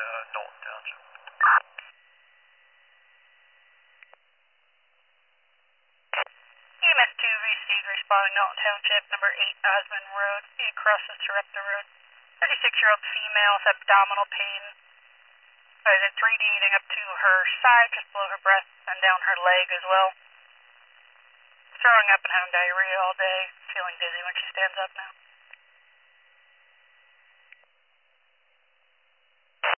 Dalton Township. EMS 2 received responding Dalton Township, number 8 Osmond Road. He crosses Sarepta Road. 36-year-old female with abdominal pain. It's radiating up to her side, just below her breast, and down her leg as well. Throwing up and having diarrhea all day. Feeling dizzy when she stands up now.